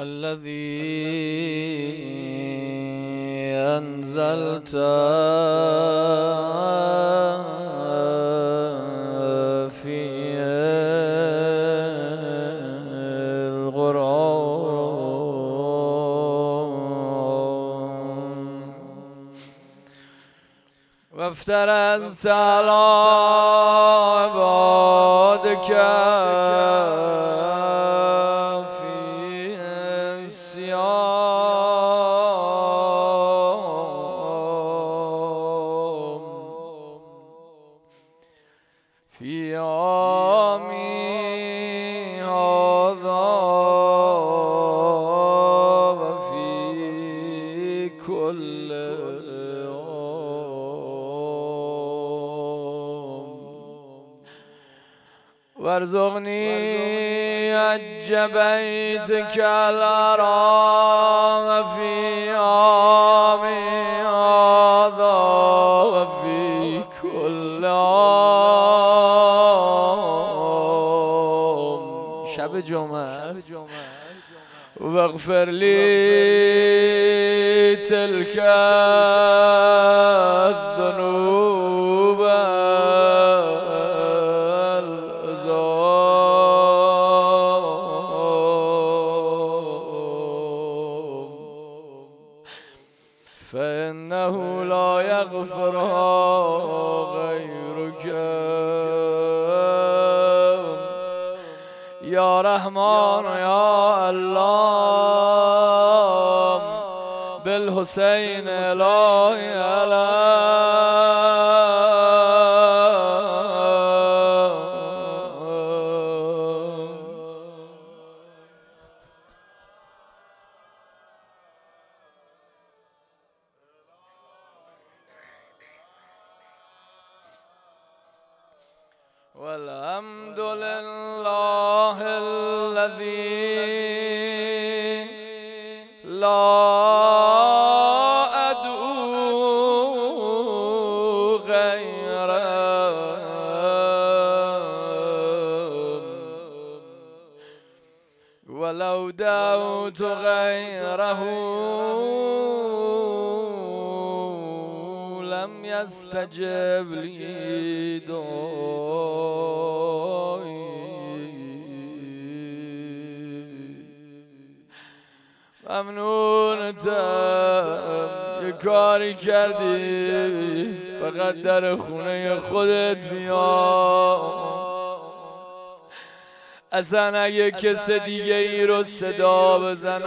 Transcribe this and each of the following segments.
الذي أنزلت فيه القرآن وافترضت على عبادك في يومي هذا وفي كل يوم وارزقني حج بيتك الحرام في يومي هذا وفي كل يوم شب جمعه واغفر لي تلك الذنوب فإنه لا يغفرها غيرك يا رحمن يا الله بالحسين إلهي والحمد لله الذي لا أدعو غيره ولو دعوت غيره لم يستجب لي دعائي ممنونتم یه کاری کردی فقط در خونه خودت بیا اصلا اگه کس دیگه ای رو صدا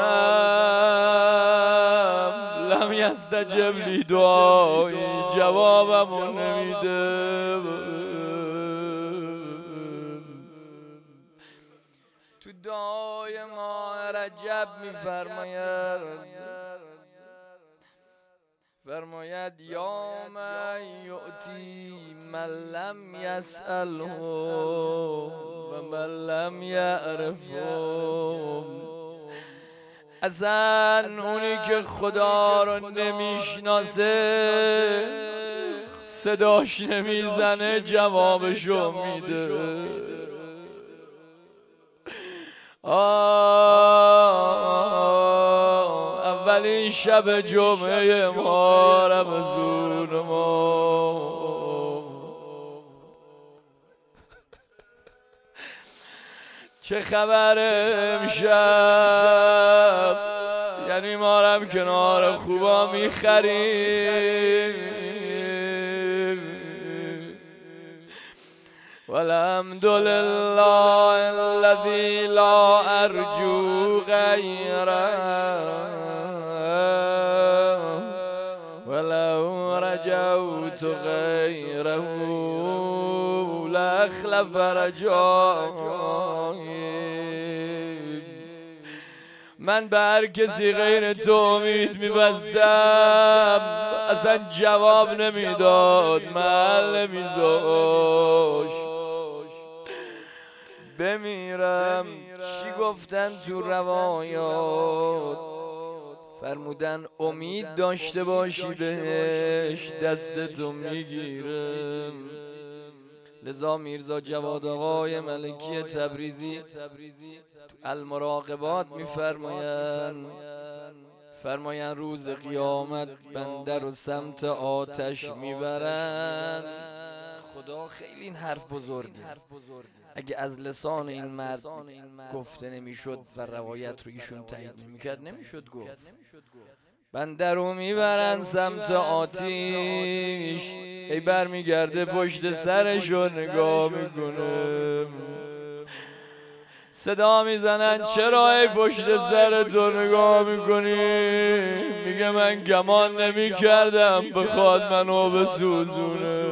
بزنم لم یستجب لی دعایی جوابمو نمیده تو دعای ماه رجب فرماید یا من یعطی من لم یسأله و من لم یعرفه اصلا اونی که خدا رو نمیشناسه صداش نمیزنه جوابشو میده اولین شب جمعه ما رمضان ما چه خبر امشب یعنی ما رم کنار خوبا میخریم والحمد لله الذي لا ارجو غيره ولو رجوت غيره لاخلف رجائي من به هر کسی غیر تو امید میبستم اصلا جواب نمیداد محل نمیذاش بمیرم. چی گفتن تو روایات؟ فرمودن امید داشته باشی بهش دستتو میگیرم. لذا میرزا جواد آقای ملکی تبریزی المراقبات فرمایند روز قیامت بنده رو سمت آتش میبرن. خدا خیلی این حرف بزرگه. اگه از لسان این مرد گفته نمیشد و روایت رو ایشون تایید نمیکرد نمیشد گفت. بنده رو میبرن سمت آتیش، ای برمیگرده پشت سرش رو نگاه میکنه، صدا میزنن چرا ای پشت سرت رو نگاه میکنی؟ میگه من گمان نمیکردم بخواد منو بسوزونه.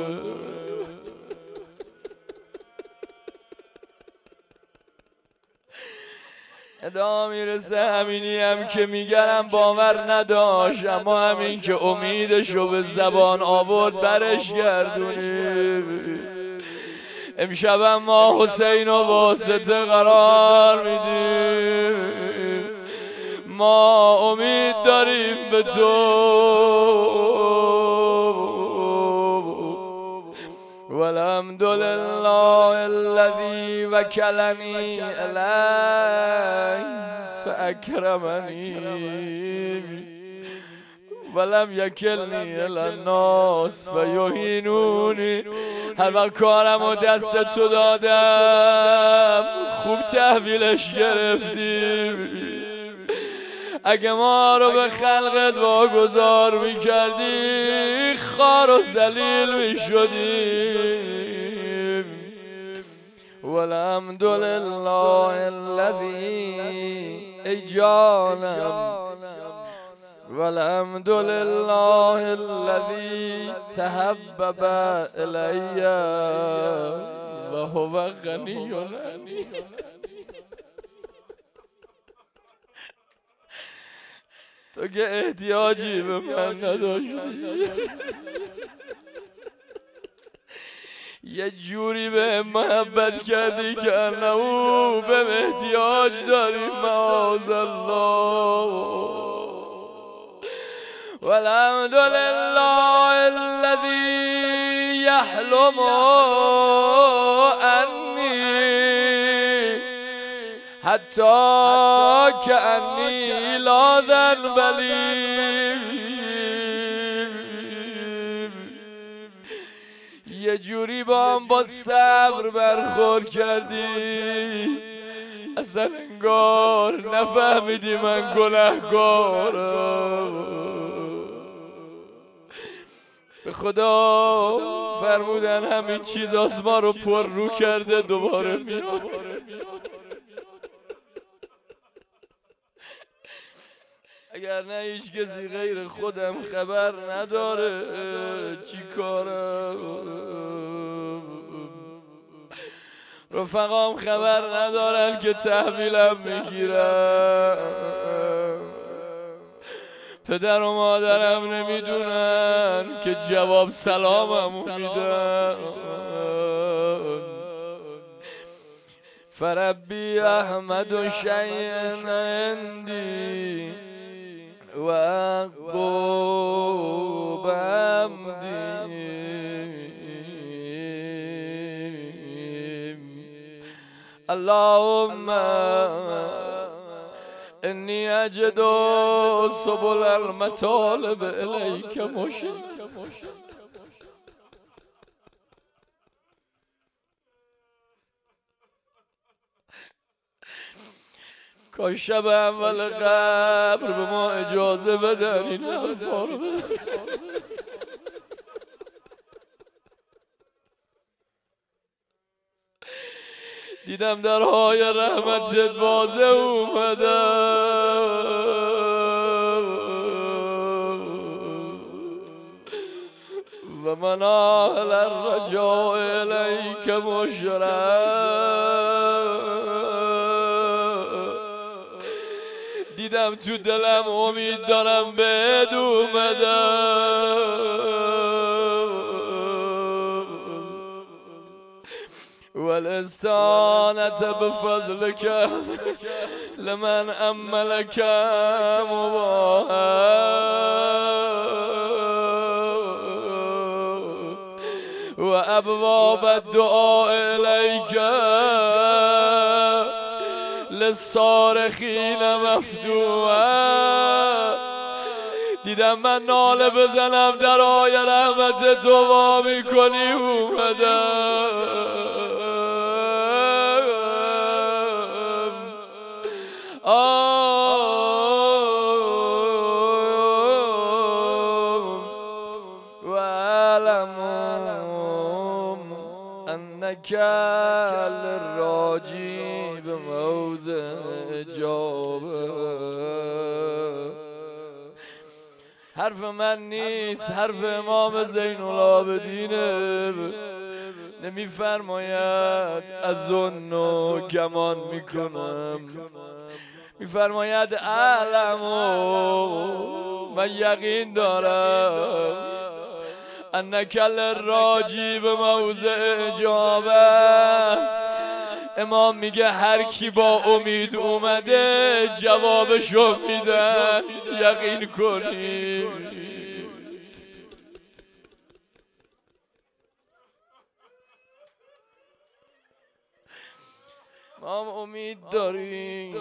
ادا میرسه همینی هم که میگرم باور نداشت، اما همین که امیدشو به زبان آورد برش گردونی. امشب ما حسین و واسطه قرار میدیم، ما امید داریم به تو. والحمدلله الذی وکلنی الیه فاکرمنی ولم یکلنی الی الناس فیهینونی. هر وقت کارمو دست تو دادم خوب تحویلش گرفتی. اگه ما رو به خلقت واگذار میکردی خار و ذلیل میشدیم. والحمدلله الذی ای جانم، والحمدلله الذی تحبب الی و هو غنی عنی. تو که احتیاجی به من نداشتی، یه جوری به محبت کردی که انهو به احتیاج داری معاذالله. والحمدلله الذی یحلم عنی حتی کأنی لا ذنب لی. یه جوری با صبر برخورد کردی اصلا انگار نفهمیدی من گناهکارم. به خدا فرمودن همین چیز ما رو پر رو کرده دوباره میاد. اگر نه هیچ کسی غیر خودم خبر نداره چی کارم، رفقام خبر ندارن که تحویلم میگیرم، پدر و مادرم نمیدونن که جواب سلاممو میدن. فربی احمد شیئا عندی و اقوب عمدی. اللهم انی اجد سبل المطالب الیک مشرکا. کاش شب اول قبر به ما اجازه بدن این حرفا رو بزنیم. دیدم درهای رحمتت بازه اومدم و من آهل الرجاء الیک مشرک. دیدم تو دلم امید دارم بهت اومدم. والاستعانة بفضلك لمن أملك مباها و ابواب الدعاء الیک للصارخین مفتوحا. دیدم من ناله بزنم درای رحمت تو وا میکنی اومدم. انك للراجي بموضع اجابه. حرف من نیست، حرف امام زین العابدینه. نمیفرماید از ظن گمان میکنم، میفرماید اعلم من یقین دارم انک للراجی بموضع اجابه. امام میگه هر کی با امید اومده جوابشو میدن، یقین کنی. ما امید داریم.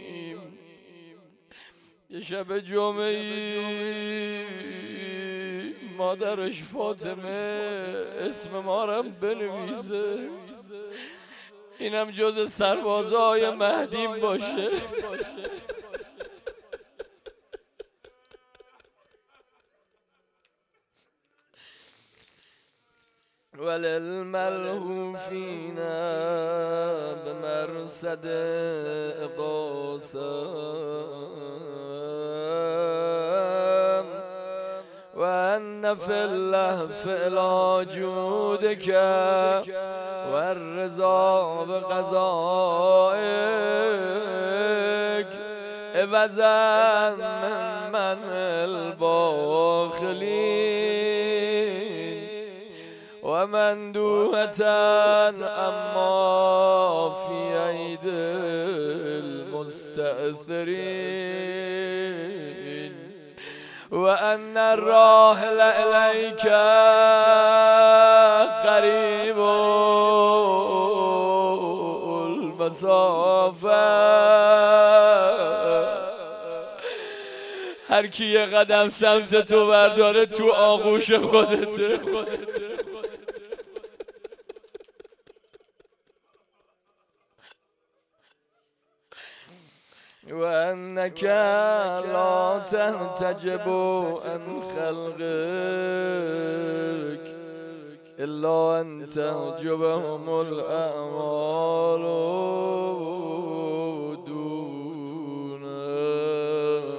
یه شب جمعه‌ای مادرش فاطمه اسم ما رو بنویسه، اینم جز سربازای مهدیم باشه. وللملهوفین بمرصد قاسم وأن في اللهف إلى جودك والرضا بقضائك عوضا من الباخلين ومندوحة أما في أيدي المستأثرين وأن الراحل إليك قريب المسافة. هر کی یه قدم سمت تو برداره تو آغوش خودته. وأنك لا تحتجب عن خلقك إلا أن تحجبهم الأعمال دونه.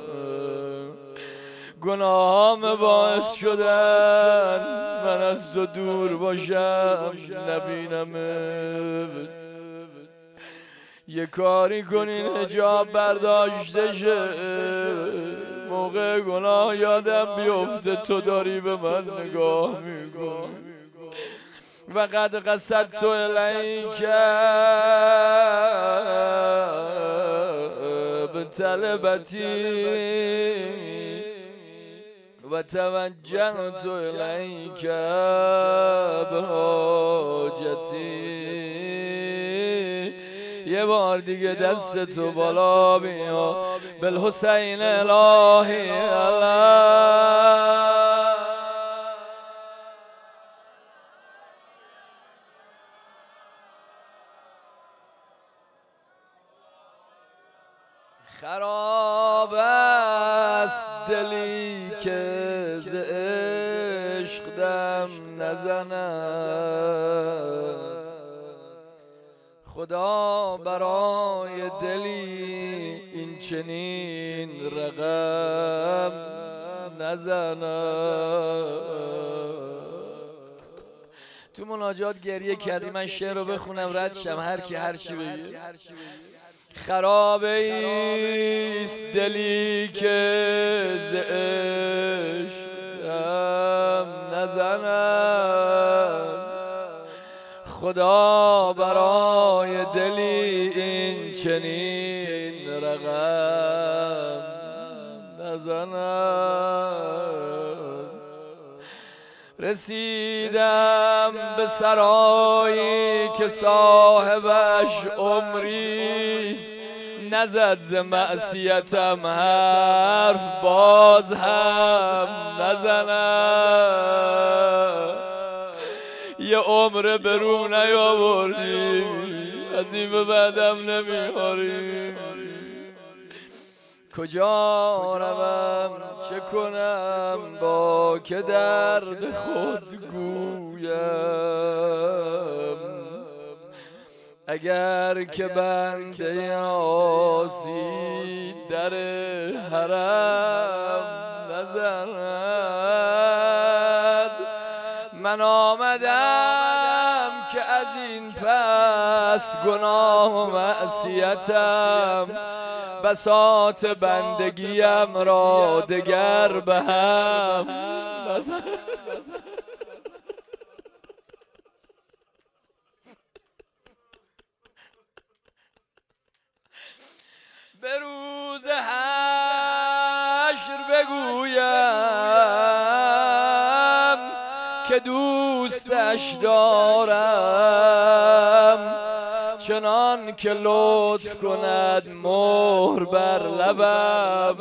گناهام باعث شدن من از تو دور باشم، نبینمت. یه کاری کنین حجاب برداشته شه، موقع گناه یادم بیفته تو داری به من نگاه میکنی. و قد قصدت الیک بطلبتی و توجهت الیک بحاجتی. یه بار دیگه دست تو بالا بیا بالحسین الهی الله. خراب است دلی که ز عشق دم نزند، خدا برای دلی این چنین رقم نزند. تو مناجات گریه کردی، من شعر رو بخونم رد شم، هر کی هر چی بگه. خراب ایست دلی که ز عشق دم نزند، خدا برای دلی این چنین رقم نزند. رسیدم به سرایی که صاحبش عمریست، نزد ز معصیتم حرف باز هم نزنم. یه عمر برو نیاوردی، از این به بعدم نمیاری. کجا روم چه کنم با که درد خود گویم، اگر که بنده عاصی در حرم نزند. من آمدم که از این پس گناه و معصیتم بساط بندگیم را دگر به هم نزند. به روز حشر بگویم که دوستش دارم، چنان که لطف کند مهر بر لبم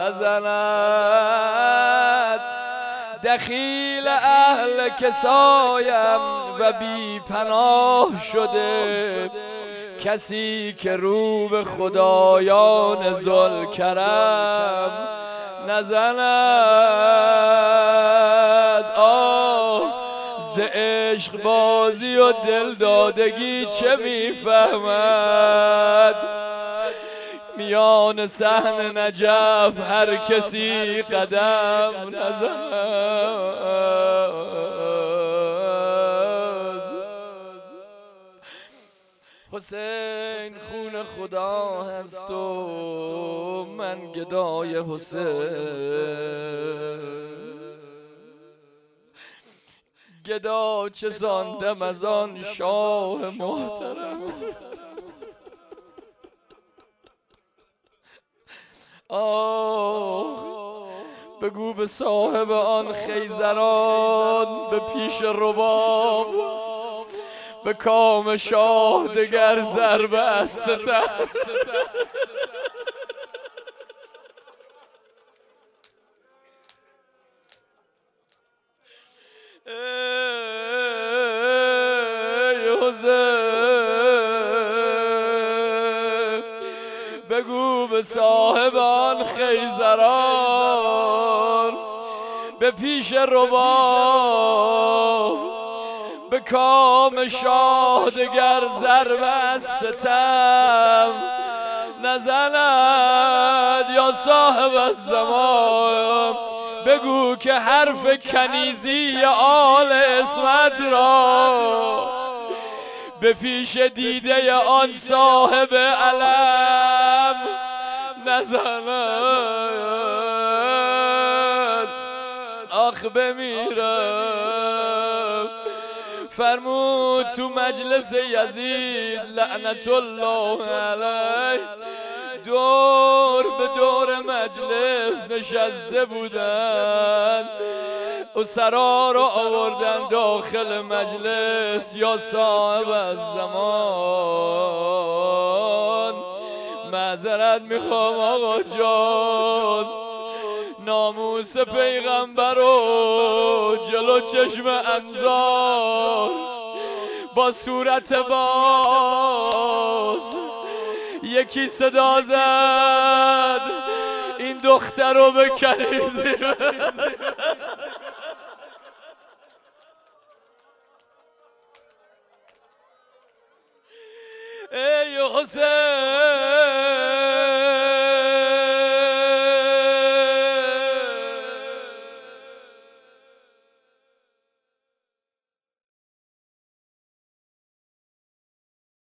نزند. دخیل اهل کسایم و بی پناه شده، کسی که رو به خدایان ذوالکرم نزند. ز عشق بازی و دل دادگی چه میفهمد، میان صحن نجف هر کسی قدم نزند. حسین خون خدا هست و من گدای حسین، گدا چه ساندم از آن شاه محترم. بگو به صاحب آن خیزران به پیش رباب، به کام شاه دگر ضربه از ستم. بگو به صاحب آن خیزران به پیش رباب، به کام شاه دگر ضربه از ستم نزند. یا صاحب الزمان بگو که حرف کنیزی آل اسمت را به پیش دیده آن صاحب علم نزند. آخ بمیرم. فرمود تو مجلس یزید لعنت الله علیه، دور به دور مجلس نشسته بودن، اسرا را آوردن داخل مجلس. یا صاحب الزمان معذرت میخوام آقا جان، ناموس پیغمبر رو جلو چشم انظار با صورت باز یکی صدا زد این دختر رو بکنید. ای حسین